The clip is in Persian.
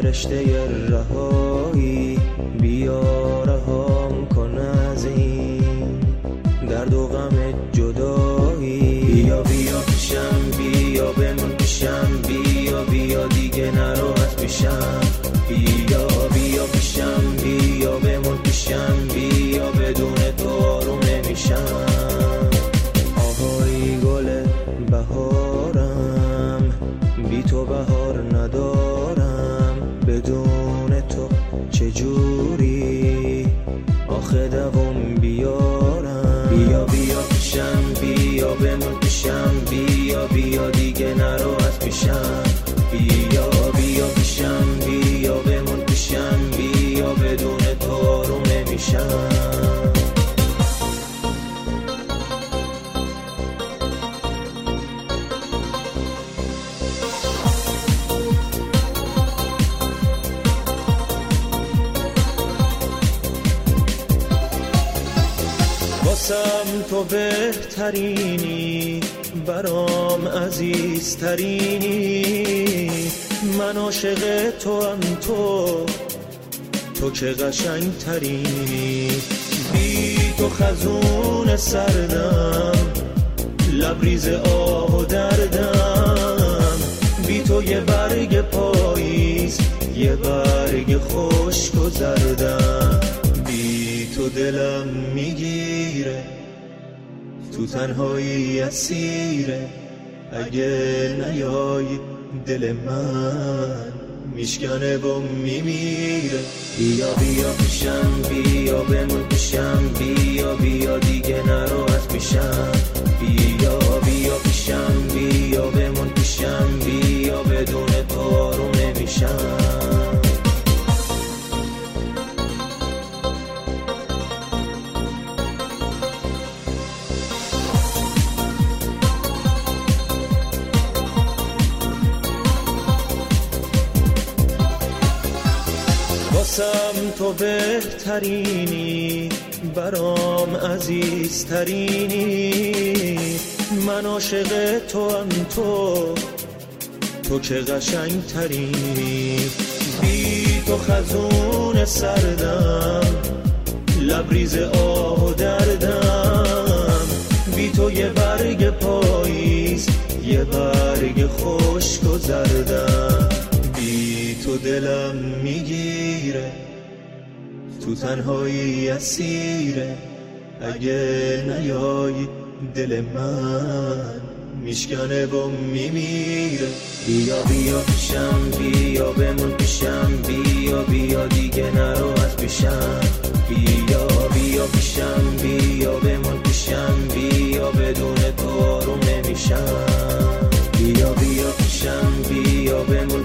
فرشته رهایی، بیا رهام کن از این درد و غم جدایی. بیا بیا پیشم، بیا بمون پیشم، بیا بیا دیگه نرو از پیشم. بیا بیا پیشم، بیا بمون پیشم، بیا بدون تو آروم نمیشم. آهای گل بهارم، بی تو بهار ندارم، بدون تو چجوری آخه دوام بیارم. بیا بیا پیشم، بیا بمون پیشم، بیا بیا دیگه نرو از پیشم. بیا بیا پیشم، بیا بمون پیشم، بیا بدون تو آروم نمیشم. واسم تو بهترینی، برام عزیزترینی، من عاشق تو هم تو که قشنگ ترینی. بی تو خزون سردم، لبریز آه و دردم، بی تو یه برگ پاییز، یه برگ خشک و زردم. بی تو دلم میگیره، تو تنهایی اسیره، اگه نیای دل من میشکنه و میمیره. بیا بیا پیشم، بیا بمون پیشم، بیا بیا دیگه نرو از پیشم. بیا بیا پیشم، بیا بمون پیشم، بیا بدون تو آروم نمیشم. واسم تو بهترینی، برام عزیزترینی، من عاشق تو هم تو که قشنگ ترینی. بی تو خزون سردم، لبریز آه و دردم، بی تو یه برگ پاییز، یه برگ خشک و زردم. بی تو دلم میگیره، تو تنهایی اسیره، اگه نیای دل من میشکنه و میمیره. بیا بیا پیشم، بیا بمون پیشم، بیا بیا دیگه نرو از پیشم. بیا بیا پیشم، بیا بمون پیشم، بیا بدون تو آروم نمیشم. بیا بیا پیشم، بیا بمون